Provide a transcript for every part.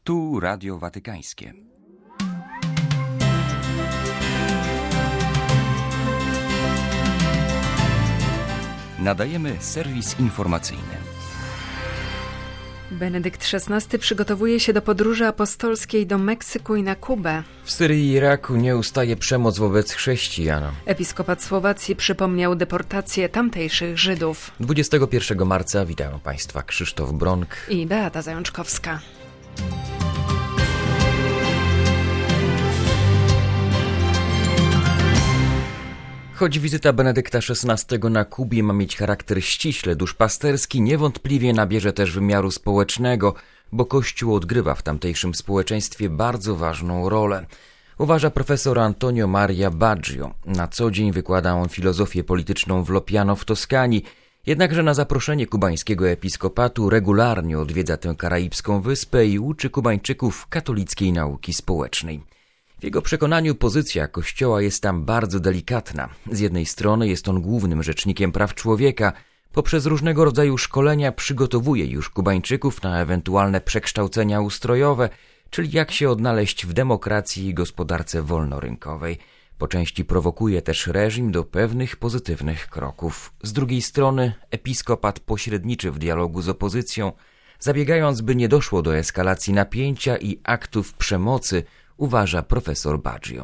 Tu Radio Watykańskie. Nadajemy serwis informacyjny. Benedykt XVI przygotowuje się do podróży apostolskiej do Meksyku i na Kubę. W Syrii i Iraku nie ustaje przemoc wobec chrześcijan. Episkopat Słowacji przypomniał deportację tamtejszych Żydów. 21 marca witają Państwa Krzysztof Bronk i Beata Zajączkowska. Choć wizyta Benedykta XVI na Kubie ma mieć charakter ściśle duszpasterski, niewątpliwie nabierze też wymiaru społecznego, bo Kościół odgrywa w tamtejszym społeczeństwie bardzo ważną rolę. Uważa profesor Antonio Maria Baggio. Na co dzień wykłada on filozofię polityczną w Lopiano w Toskanii, jednakże na zaproszenie kubańskiego episkopatu regularnie odwiedza tę karaibską wyspę i uczy Kubańczyków katolickiej nauki społecznej. W jego przekonaniu pozycja Kościoła jest tam bardzo delikatna. Z jednej strony jest on głównym rzecznikiem praw człowieka. Poprzez różnego rodzaju szkolenia przygotowuje już Kubańczyków na ewentualne przekształcenia ustrojowe, czyli jak się odnaleźć w demokracji i gospodarce wolnorynkowej. Po części prowokuje też reżim do pewnych pozytywnych kroków. Z drugiej strony episkopat pośredniczy w dialogu z opozycją, zabiegając, by nie doszło do eskalacji napięcia i aktów przemocy, uważa profesor Baggio.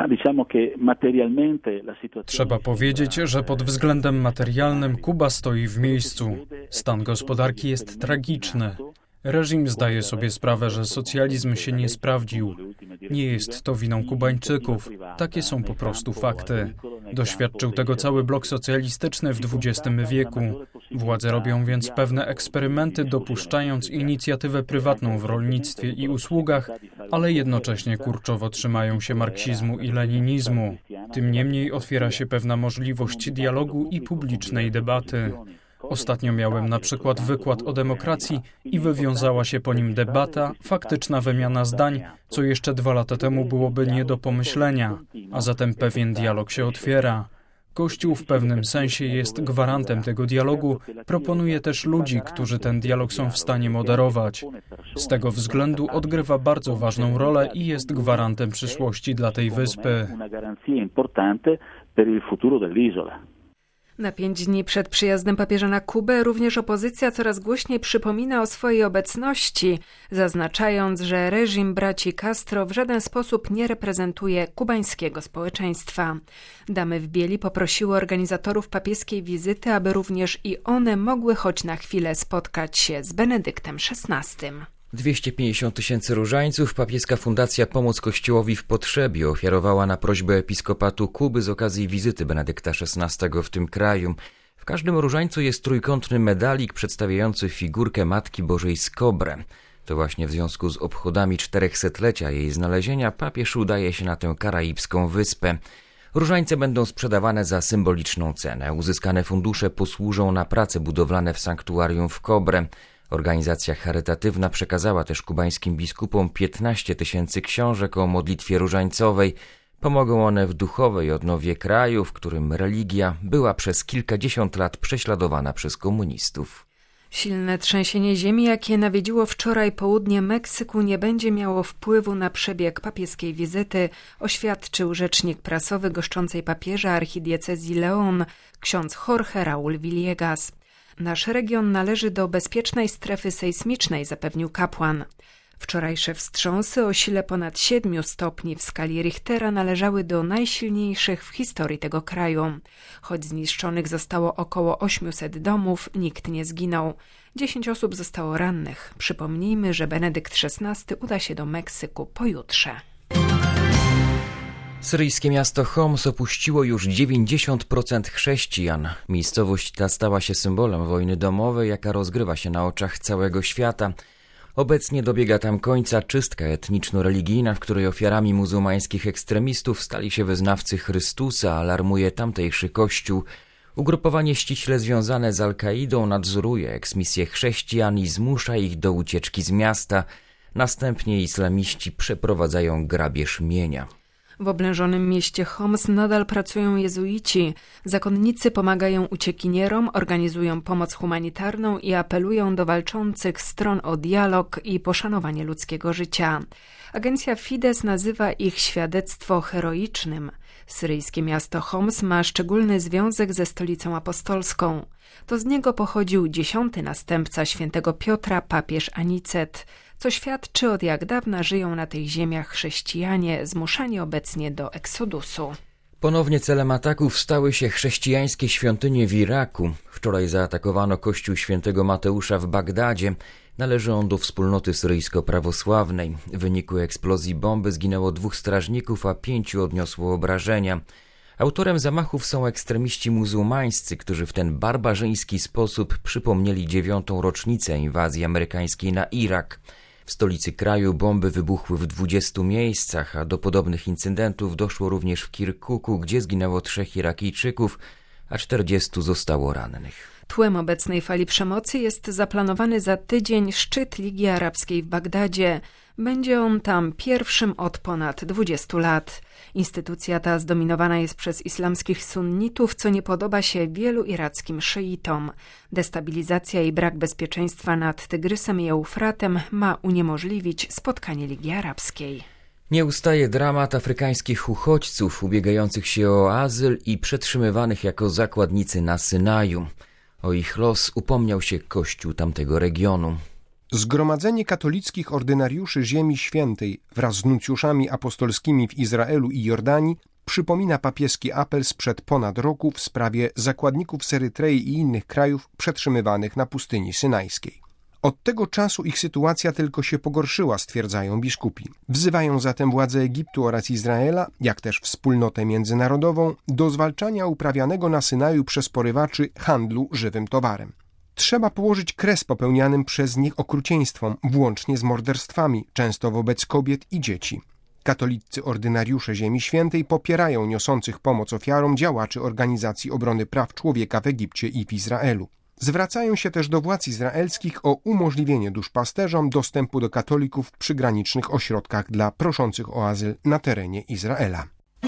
Trzeba powiedzieć, że pod względem materialnym Kuba stoi w miejscu. Stan gospodarki jest tragiczny. Reżim zdaje sobie sprawę, że socjalizm się nie sprawdził. Nie jest to winą Kubańczyków. Takie są po prostu fakty. Doświadczył tego cały blok socjalistyczny w XX wieku. Władze robią więc pewne eksperymenty, dopuszczając inicjatywę prywatną w rolnictwie i usługach, ale jednocześnie kurczowo trzymają się marksizmu i leninizmu. Tym niemniej otwiera się pewna możliwość dialogu i publicznej debaty. Ostatnio miałem na przykład wykład o demokracji i wywiązała się po nim debata, faktyczna wymiana zdań, co jeszcze 2 lata temu byłoby nie do pomyślenia, a zatem pewien dialog się otwiera. Kościół w pewnym sensie jest gwarantem tego dialogu, proponuje też ludzi, którzy ten dialog są w stanie moderować. Z tego względu odgrywa bardzo ważną rolę i jest gwarantem przyszłości dla tej wyspy. Na 5 dni przed przyjazdem papieża na Kubę również opozycja coraz głośniej przypomina o swojej obecności, zaznaczając, że reżim braci Castro w żaden sposób nie reprezentuje kubańskiego społeczeństwa. Damy w bieli poprosiły organizatorów papieskiej wizyty, aby również i one mogły choć na chwilę spotkać się z Benedyktem XVI. 250 000 różańców papieska fundacja Pomoc Kościołowi w Potrzebie ofiarowała na prośbę episkopatu Kuby z okazji wizyty Benedykta XVI w tym kraju. W każdym różańcu jest trójkątny medalik przedstawiający figurkę Matki Bożej z Cobre. To właśnie w związku z obchodami 400-lecia jej znalezienia papież udaje się na tę karaibską wyspę. Różańce będą sprzedawane za symboliczną cenę. Uzyskane fundusze posłużą na prace budowlane w sanktuarium w Cobre. Organizacja charytatywna przekazała też kubańskim biskupom 15 000 książek o modlitwie różańcowej. Pomogą one w duchowej odnowie kraju, w którym religia była przez kilkadziesiąt lat prześladowana przez komunistów. Silne trzęsienie ziemi, jakie nawiedziło wczoraj południe Meksyku, nie będzie miało wpływu na przebieg papieskiej wizyty, oświadczył rzecznik prasowy goszczącej papieża archidiecezji León, ksiądz Jorge Raúl Villegas. Nasz region należy do bezpiecznej strefy sejsmicznej, zapewnił kapłan. Wczorajsze wstrząsy o sile ponad 7 stopni w skali Richtera należały do najsilniejszych w historii tego kraju. Choć zniszczonych zostało około 800 domów, nikt nie zginął. 10 osób zostało rannych. Przypomnijmy, że Benedykt XVI uda się do Meksyku pojutrze. Syryjskie miasto Homs opuściło już 90% chrześcijan. Miejscowość ta stała się symbolem wojny domowej, jaka rozgrywa się na oczach całego świata. Obecnie dobiega tam końca czystka etniczno-religijna, w której ofiarami muzułmańskich ekstremistów stali się wyznawcy Chrystusa, alarmuje tamtejszy kościół. Ugrupowanie ściśle związane z Al-Kaidą nadzoruje eksmisję chrześcijan i zmusza ich do ucieczki z miasta. Następnie islamiści przeprowadzają grabież mienia. W oblężonym mieście Homs nadal pracują jezuici. Zakonnicy pomagają uciekinierom, organizują pomoc humanitarną i apelują do walczących stron o dialog i poszanowanie ludzkiego życia. Agencja Fides nazywa ich świadectwo heroicznym. Syryjskie miasto Homs ma szczególny związek ze stolicą apostolską. To z niego pochodził 10. następca świętego Piotra, papież Anicet, co świadczy, od jak dawna żyją na tych ziemiach chrześcijanie, zmuszani obecnie do eksodusu. Ponownie celem ataków stały się chrześcijańskie świątynie w Iraku. Wczoraj zaatakowano kościół świętego Mateusza w Bagdadzie. Należy on do wspólnoty syryjsko-prawosławnej. W wyniku eksplozji bomby zginęło 2 strażników, a 5 odniosło obrażenia. Autorem zamachów są ekstremiści muzułmańscy, którzy w ten barbarzyński sposób przypomnieli 9. rocznicę inwazji amerykańskiej na Irak. W stolicy kraju bomby wybuchły w 20 miejscach, a do podobnych incydentów doszło również w Kirkuku, gdzie zginęło 3 Irakijczyków, a 40 zostało rannych. Tłem obecnej fali przemocy jest zaplanowany za tydzień szczyt Ligi Arabskiej w Bagdadzie. Będzie on tam pierwszym od ponad 20 lat. Instytucja ta zdominowana jest przez islamskich sunnitów, co nie podoba się wielu irackim szyitom. Destabilizacja i brak bezpieczeństwa nad Tygrysem i Eufratem ma uniemożliwić spotkanie Ligi Arabskiej. Nie ustaje dramat afrykańskich uchodźców ubiegających się o azyl i przetrzymywanych jako zakładnicy na Synaju. O ich los upomniał się Kościół tamtego regionu. Zgromadzenie katolickich ordynariuszy Ziemi Świętej wraz z nuncjuszami apostolskimi w Izraelu i Jordanii przypomina papieski apel sprzed ponad roku w sprawie zakładników z Erytrei i innych krajów przetrzymywanych na pustyni synajskiej. Od tego czasu ich sytuacja tylko się pogorszyła, stwierdzają biskupi. Wzywają zatem władze Egiptu oraz Izraela, jak też wspólnotę międzynarodową, do zwalczania uprawianego na Synaju przez porywaczy handlu żywym towarem. Trzeba położyć kres popełnianym przez nich okrucieństwom, włącznie z morderstwami, często wobec kobiet i dzieci. Katolicy ordynariusze Ziemi Świętej popierają niosących pomoc ofiarom działaczy Organizacji Obrony Praw Człowieka w Egipcie i w Izraelu. Zwracają się też do władz izraelskich o umożliwienie duszpasterzom dostępu do katolików w przygranicznych ośrodkach dla proszących o azyl na terenie Izraela.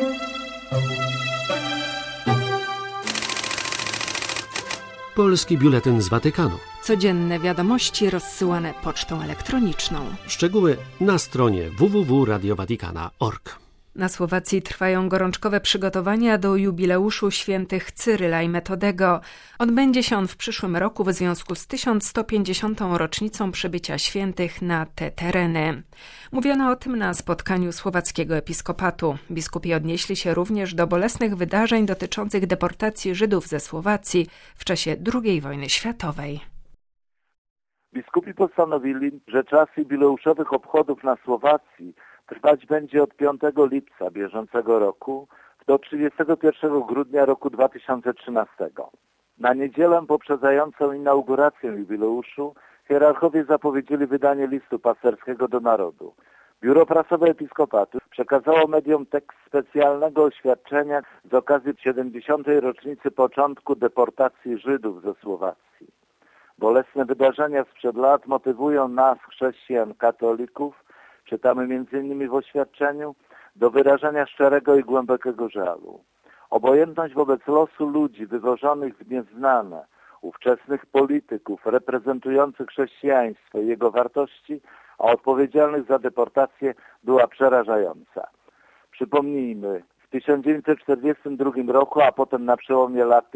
Polski biuletyn z Watykanu. Codzienne wiadomości rozsyłane pocztą elektroniczną. Szczegóły na stronie www.radiowatikana.org. Na Słowacji trwają gorączkowe przygotowania do jubileuszu świętych Cyryla i Metodego. Odbędzie się on w przyszłym roku w związku z 1150. rocznicą przybycia świętych na te tereny. Mówiono o tym na spotkaniu słowackiego episkopatu. Biskupi odnieśli się również do bolesnych wydarzeń dotyczących deportacji Żydów ze Słowacji w czasie II wojny światowej. Biskupi postanowili, że czas jubileuszowych obchodów na Słowacji trwać będzie od 5 lipca bieżącego roku do 31 grudnia roku 2013. Na niedzielę poprzedzającą inaugurację jubileuszu hierarchowie zapowiedzieli wydanie listu pasterskiego do narodu. Biuro Prasowe Episkopatu przekazało mediom tekst specjalnego oświadczenia z okazji 70. rocznicy początku deportacji Żydów ze Słowacji. Bolesne wydarzenia sprzed lat motywują nas, chrześcijan, katolików, czytamy m.in. w oświadczeniu, do wyrażenia szczerego i głębokiego żalu. Obojętność wobec losu ludzi wywożonych w nieznane, ówczesnych polityków reprezentujących chrześcijaństwo i jego wartości, a odpowiedzialnych za deportację była przerażająca. Przypomnijmy, w 1942 roku, a potem na przełomie lat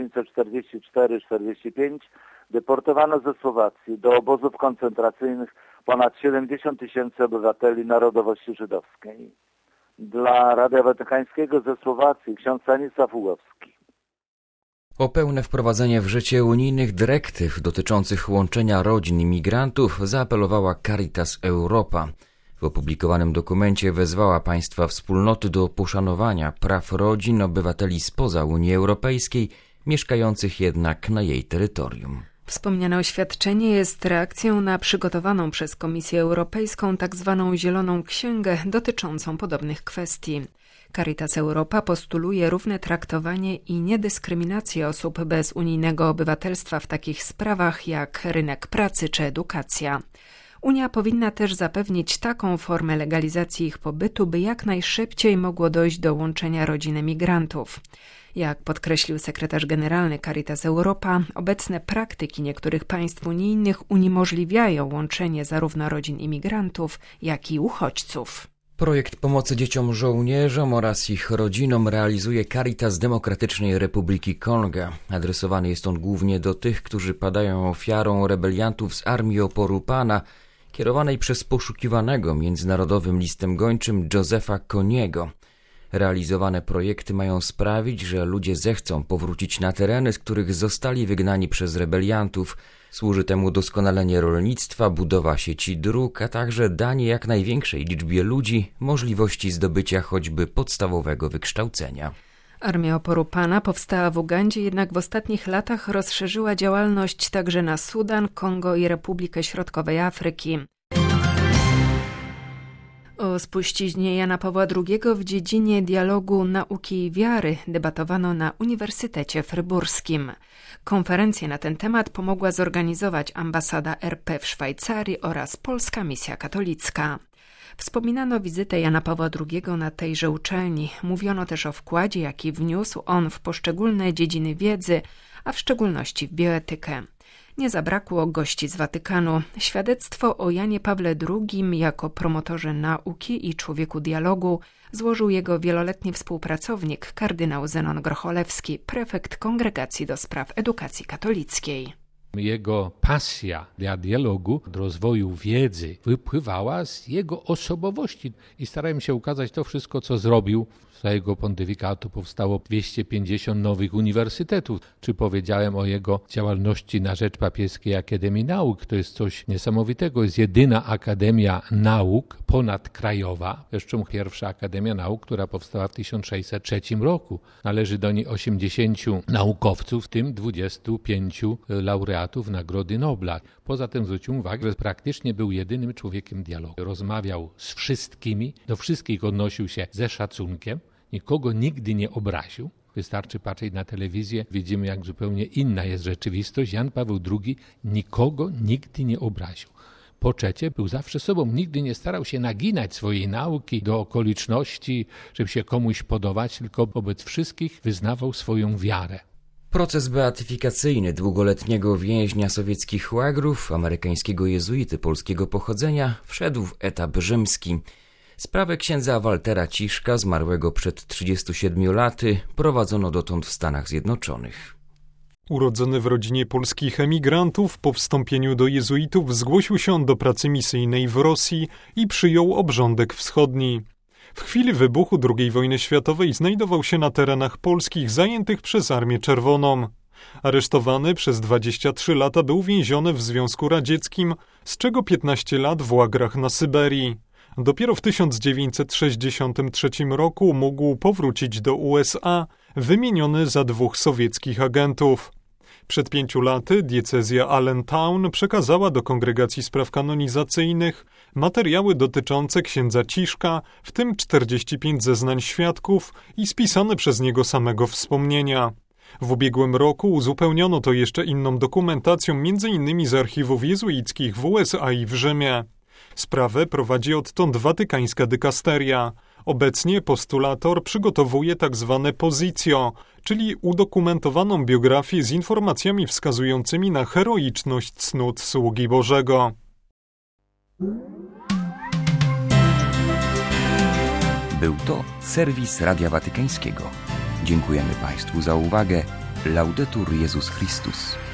1944-45 deportowano ze Słowacji do obozów koncentracyjnych ponad 70 000 obywateli narodowości żydowskiej. Dla Radia Watykańskiego ze Słowacji ksiądz Stanisław Ułowski. O pełne wprowadzenie w życie unijnych dyrektyw dotyczących łączenia rodzin imigrantów zaapelowała Caritas Europa. W opublikowanym dokumencie wezwała państwa wspólnoty do poszanowania praw rodzin obywateli spoza Unii Europejskiej, mieszkających jednak na jej terytorium. Wspomniane oświadczenie jest reakcją na przygotowaną przez Komisję Europejską tzw. Zieloną Księgę dotyczącą podobnych kwestii. Caritas Europa postuluje równe traktowanie i niedyskryminację osób bez unijnego obywatelstwa w takich sprawach jak rynek pracy czy edukacja. Unia powinna też zapewnić taką formę legalizacji ich pobytu, by jak najszybciej mogło dojść do łączenia rodzin emigrantów. Jak podkreślił sekretarz generalny Caritas Europa, obecne praktyki niektórych państw unijnych uniemożliwiają łączenie zarówno rodzin imigrantów, jak i uchodźców. Projekt pomocy dzieciom żołnierzom oraz ich rodzinom realizuje Caritas Demokratycznej Republiki Konga. Adresowany jest on głównie do tych, którzy padają ofiarą rebeliantów z Armii Oporu Pana, kierowanej przez poszukiwanego międzynarodowym listem gończym Josepha Koniego. Realizowane projekty mają sprawić, że ludzie zechcą powrócić na tereny, z których zostali wygnani przez rebeliantów. Służy temu doskonalenie rolnictwa, budowa sieci dróg, a także danie jak największej liczbie ludzi możliwości zdobycia choćby podstawowego wykształcenia. Armia Oporu Pana powstała w Ugandzie, jednak w ostatnich latach rozszerzyła działalność także na Sudan, Kongo i Republikę Środkowej Afryki. O spuściźnie Jana Pawła II w dziedzinie dialogu nauki i wiary debatowano na Uniwersytecie Fryburskim. Konferencję na ten temat pomogła zorganizować ambasada RP w Szwajcarii oraz Polska Misja Katolicka. Wspominano wizytę Jana Pawła II na tejże uczelni. Mówiono też o wkładzie, jaki wniósł on w poszczególne dziedziny wiedzy, a w szczególności w bioetykę. Nie zabrakło gości z Watykanu. Świadectwo o Janie Pawle II jako promotorze nauki i człowieku dialogu złożył jego wieloletni współpracownik, kardynał Zenon Grocholewski, prefekt Kongregacji do Spraw Edukacji Katolickiej. Jego pasja dla dialogu, do rozwoju wiedzy wypływała z jego osobowości i starałem się ukazać to wszystko, co zrobił. Za jego pontyfikatu powstało 250 nowych uniwersytetów. Czy powiedziałem o jego działalności na rzecz Papieskiej Akademii Nauk? To jest coś niesamowitego. Jest jedyna Akademia Nauk ponadkrajowa. Zresztą pierwsza Akademia Nauk, która powstała w 1603 roku. Należy do niej 80 naukowców, w tym 25 laureatów Nagrody Nobla. Poza tym zwrócił uwagę, że praktycznie był jedynym człowiekiem dialogu. Rozmawiał z wszystkimi, do wszystkich odnosił się ze szacunkiem. Nikogo nigdy nie obraził. Wystarczy patrzeć na telewizję, widzimy, jak zupełnie inna jest rzeczywistość. Jan Paweł II nikogo nigdy nie obraził. Po trzecie, był zawsze sobą, nigdy nie starał się naginać swojej nauki do okoliczności, żeby się komuś podobać, tylko wobec wszystkich wyznawał swoją wiarę. Proces beatyfikacyjny długoletniego więźnia sowieckich łagrów, amerykańskiego jezuity polskiego pochodzenia, wszedł w etap rzymski. Sprawę księdza Waltera Ciszka, zmarłego przed 37 laty, prowadzono dotąd w Stanach Zjednoczonych. Urodzony w rodzinie polskich emigrantów, po wstąpieniu do jezuitów zgłosił się on do pracy misyjnej w Rosji i przyjął obrządek wschodni. W chwili wybuchu II wojny światowej znajdował się na terenach polskich zajętych przez Armię Czerwoną. Aresztowany przez 23 lata był więziony w Związku Radzieckim, z czego 15 lat w łagrach na Syberii. Dopiero w 1963 roku mógł powrócić do USA, wymieniony za 2 sowieckich agentów. Przed 5 laty diecezja Allentown przekazała do Kongregacji Spraw Kanonizacyjnych materiały dotyczące księdza Ciszka, w tym 45 zeznań świadków i spisane przez niego samego wspomnienia. W ubiegłym roku uzupełniono to jeszcze inną dokumentacją, m.in. z archiwów jezuickich w USA i w Rzymie. Sprawę prowadzi odtąd watykańska dykasteria. Obecnie postulator przygotowuje tzw. positio, czyli udokumentowaną biografię z informacjami wskazującymi na heroiczność cnót sługi Bożego. Był to serwis Radia Watykańskiego. Dziękujemy Państwu za uwagę. Laudetur Jezus Chrystus.